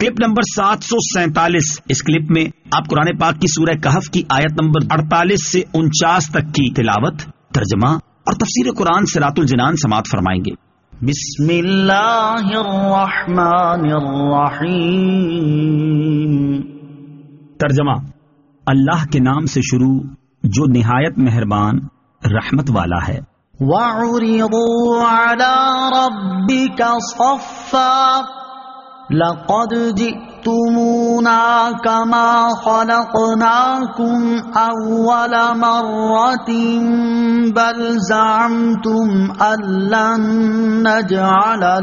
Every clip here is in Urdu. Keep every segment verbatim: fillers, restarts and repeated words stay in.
کلپ نمبر سات سو سینتالیس. اس کلپ میں آپ قرآن پاک کی سورہ کہف کی آیت نمبر اڑتالیس سے انچاس تک کی تلاوت، ترجمہ اور تفسیر قرآن صراط الجنان سماعت فرمائیں گے. بسم اللہ الرحمن الرحیم. ترجمہ: اللہ کے نام سے شروع جو نہایت مہربان رحمت والا ہے. وَعُرِضُوا عَلَى رَبِّكَ صَفًّا لَقَدْ جِئْتُمُونَا كَمَا خَلَقْنَاكُمْ أَوَّلَ مَرَّةٍ بَلْ زَعَمْتُمْ أَن لَّن نَّجْعَلَ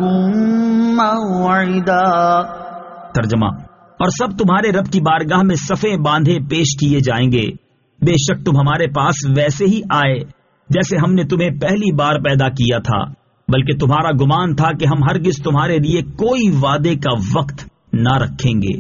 لَكُم مَّوْعِدًا. ترجمہ: اور سب تمہارے رب کی بارگاہ میں صفیں باندھے پیش کیے جائیں گے. بے شک تم ہمارے پاس ویسے ہی آئے جیسے ہم نے تمہیں پہلی بار پیدا کیا تھا، بلکہ تمہارا گمان تھا کہ ہم ہرگز تمہارے لیے کوئی وعدے کا وقت نہ رکھیں گے.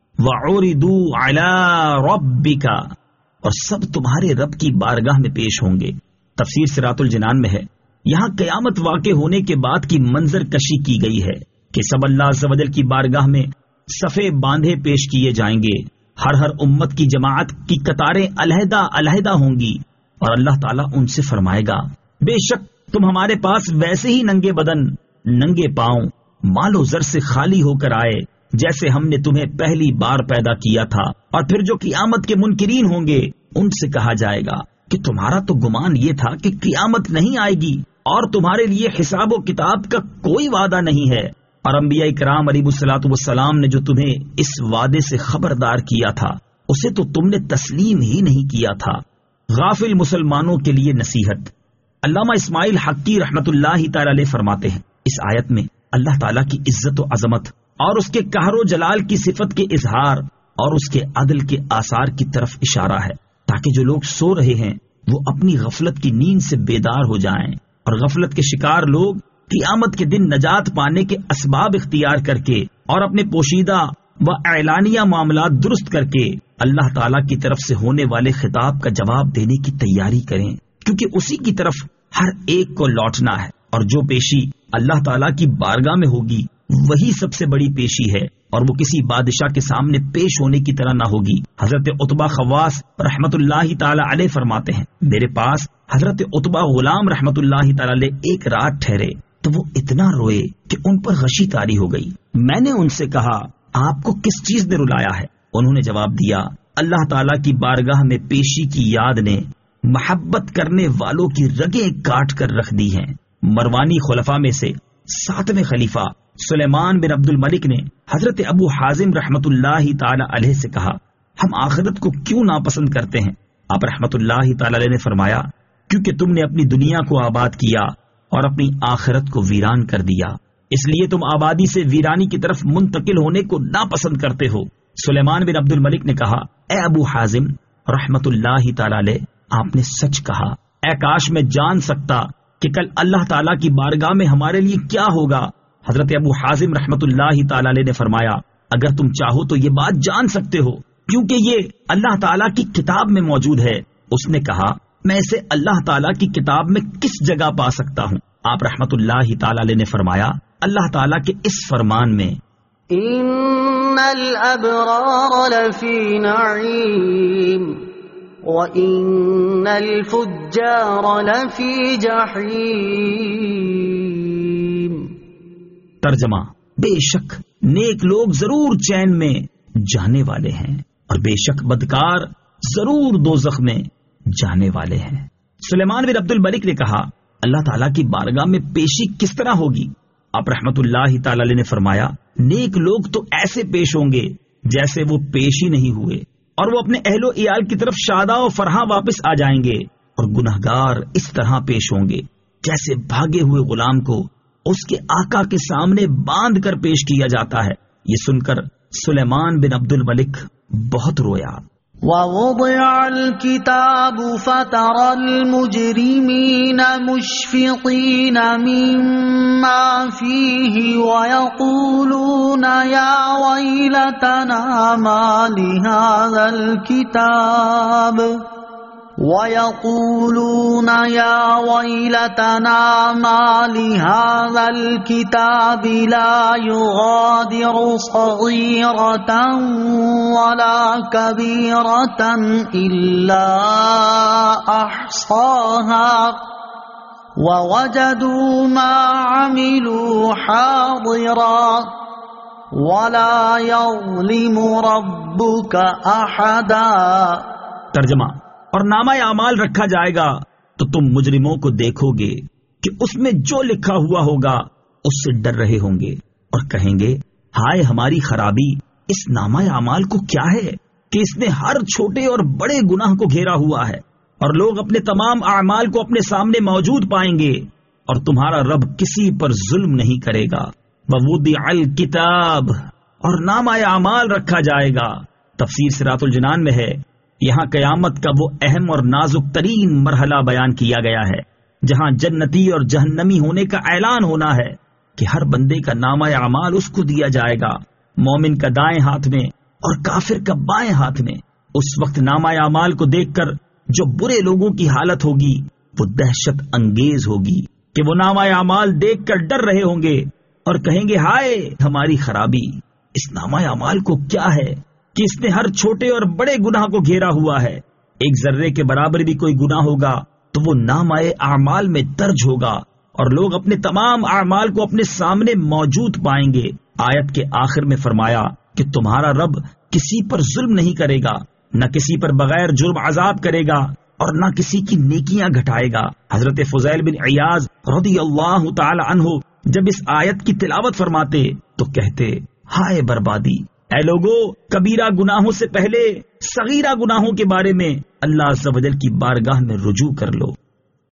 وَعُرِضُوا عَلَىٰ رَبِّكَ، اور سب تمہارے رب کی بارگاہ میں پیش ہوں گے. تفسیر صراط الجنان میں ہے، یہاں قیامت واقع ہونے کے بعد کی منظر کشی کی گئی ہے کہ سب اللہ عز و جل کی بارگاہ میں صفے باندھے پیش کیے جائیں گے. ہر ہر امت کی جماعت کی قطاریں علیحدہ علیحدہ ہوں گی، اور اللہ تعالیٰ ان سے فرمائے گا بے شک تم ہمارے پاس ویسے ہی ننگے بدن، ننگے پاؤں، مال و زر سے خالی ہو کر آئے جیسے ہم نے تمہیں پہلی بار پیدا کیا تھا. اور پھر جو قیامت کے منکرین ہوں گے ان سے کہا جائے گا کہ تمہارا تو گمان یہ تھا کہ قیامت نہیں آئے گی اور تمہارے لیے حساب و کتاب کا کوئی وعدہ نہیں ہے، اور انبیاء کرام علیہ الصلوۃ والسلام نے جو تمہیں اس وعدے سے خبردار کیا تھا اسے تو تم نے تسلیم ہی نہیں کیا تھا. غافل مسلمانوں کے لیے نصیحت. علامہ اسماعیل حقی رحمت اللہ تعالی علیہ فرماتے ہیں اس آیت میں اللہ تعالیٰ کی عزت و عظمت اور اس کے قہر و جلال کی صفت کے اظہار اور اس کے عدل کے آثار کی طرف اشارہ ہے، تاکہ جو لوگ سو رہے ہیں وہ اپنی غفلت کی نیند سے بیدار ہو جائیں، اور غفلت کے شکار لوگ قیامت کے دن نجات پانے کے اسباب اختیار کر کے اور اپنے پوشیدہ و اعلانیہ معاملات درست کر کے اللہ تعالیٰ کی طرف سے ہونے والے خطاب کا جواب دینے کی تیاری کریں، کیونکہ اسی کی طرف ہر ایک کو لوٹنا ہے. اور جو پیشی اللہ تعالیٰ کی بارگاہ میں ہوگی وہی سب سے بڑی پیشی ہے، اور وہ کسی بادشاہ کے سامنے پیش ہونے کی طرح نہ ہوگی. حضرت عتبہ خواص رحمت اللہ تعالی علیہ فرماتے ہیں میرے پاس حضرت عتبہ غلام رحمت اللہ تعالی علیہ ایک رات ٹھہرے تو وہ اتنا روئے کہ ان پر غشی طاری ہو گئی. میں نے ان سے کہا آپ کو کس چیز نے رلایا ہے؟ انہوں نے جواب دیا اللہ تعالیٰ کی بارگاہ میں پیشی کی یاد نے محبت کرنے والوں کی رگیں کاٹ کر رکھ دی ہیں. مروانی خلفاء میں سے ساتویں خلیفہ سلیمان بن عبد الملک نے حضرت ابو حازم رحمت اللہ تعالی علیہ سے کہا ہم آخرت کو کیوں ناپسند کرتے ہیں؟ آپ رحمت اللہ تعالی علیہ نے فرمایا کیونکہ تم نے اپنی دنیا کو آباد کیا اور اپنی آخرت کو ویران کر دیا، اس لیے تم آبادی سے ویرانی کی طرف منتقل ہونے کو ناپسند کرتے ہو. سلیمان بن عبد الملک نے کہا اے ابو حازم رحمت اللہ تعالی علیہ، آپ نے سچ کہا. اے کاش میں جان سکتا کہ کل اللہ تعالیٰ کی بارگاہ میں ہمارے لیے کیا ہوگا. حضرت ابو حازم رحمت اللہ تعالی علیہ نے فرمایا اگر تم چاہو تو یہ بات جان سکتے ہو کیونکہ یہ اللہ تعالیٰ کی کتاب میں موجود ہے. اس نے کہا میں اسے اللہ تعالیٰ کی کتاب میں کس جگہ پا سکتا ہوں؟ آپ رحمت اللہ تعالی علیہ نے فرمایا اللہ تعالیٰ کے اس فرمان میں ان الابرار لفی نعیم وان الفجار لفی جحیم. ترجمہ: بے شک نیک لوگ ضرور چین میں جانے والے ہیں اور بے شک بدکار ضرور دوزخ میں جانے والے ہیں. سلیمان بن عبد الملک نے کہا اللہ تعالیٰ کی بارگاہ میں پیشی کس طرح ہوگی؟ آپ رحمت اللہ تعالی علیہ نے فرمایا نیک لوگ تو ایسے پیش ہوں گے جیسے وہ پیش ہی نہیں ہوئے، اور وہ اپنے اہل و عیال کی طرف شاداں و فرحاں واپس آ جائیں گے، اور گنہگار اس طرح پیش ہوں گے جیسے بھاگے ہوئے غلام کو اس کے آقا کے سامنے باندھ کر پیش کیا جاتا ہے. یہ سن کر سلیمان بن عبد الملک بہت رویا. وَوُضِعَ الْكِتَابُ فَتَرَى الْمُجْرِمِينَ مُشْفِقِينَ مِمَّا فِيهِ وَيَقُولُونَ يَا وَيْلَتَنَا مَا لِهَذَا الْكِتَابِ وَيَقُولُونَ يَا وَيْلَتَنَا مَا لِهَذَا الْكِتَابِ لَا يُغَادِرُ صَغِيرَةً وَلَا كَبِيرَةً إِلَّا أَحْصَاهَا وَوَجَدُوا مَا عَمِلُوا حَاضِرًا وَلَا يَظْلِمُ رَبُّكَ أَحَدًا۔ ترجمہ: اور نامہ اعمال رکھا جائے گا تو تم مجرموں کو دیکھو گے کہ اس میں جو لکھا ہوا ہوگا اس سے ڈر رہے ہوں گے اور کہیں گے ہائے ہماری خرابی، اس نامہ اعمال کو کیا ہے کہ اس نے ہر چھوٹے اور بڑے گناہ کو گھیرا ہوا ہے، اور لوگ اپنے تمام اعمال کو اپنے سامنے موجود پائیں گے اور تمہارا رب کسی پر ظلم نہیں کرے گا۔ وَوُضِعَ الْكِتَابُ، اور نامہ اعمال رکھا جائے گا۔ تفسیر صراط الجنان میں ہے، یہاں قیامت کا وہ اہم اور نازک ترین مرحلہ بیان کیا گیا ہے جہاں جنتی اور جہنمی ہونے کا اعلان ہونا ہے کہ ہر بندے کا نامہ اعمال اس کو دیا جائے گا، مومن کا دائیں ہاتھ میں اور کافر کا بائیں ہاتھ میں۔ اس وقت نامہ اعمال کو دیکھ کر جو برے لوگوں کی حالت ہوگی وہ دہشت انگیز ہوگی کہ وہ نامہ اعمال دیکھ کر ڈر رہے ہوں گے اور کہیں گے ہائے ہماری خرابی، اس نامہ اعمال کو کیا ہے کہ اس نے ہر چھوٹے اور بڑے گناہ کو گھیرا ہوا ہے۔ ایک ذرے کے برابر بھی کوئی گناہ ہوگا تو وہ نامہ اعمال میں درج ہوگا اور لوگ اپنے تمام اعمال کو اپنے سامنے موجود پائیں گے۔ آیت کے آخر میں فرمایا کہ تمہارا رب کسی پر ظلم نہیں کرے گا، نہ کسی پر بغیر جرم عذاب کرے گا اور نہ کسی کی نیکیاں گھٹائے گا۔ حضرت فضیل بن عیاض رضی اللہ تعالی عنہ جب اس آیت کی تلاوت فرماتے تو کہتے ہائے بربادی، اے لوگو، کبیرہ گناہوں سے پہلے صغیرہ گناہوں کے بارے میں اللہ عز و جل کی بارگاہ میں رجوع کر لو۔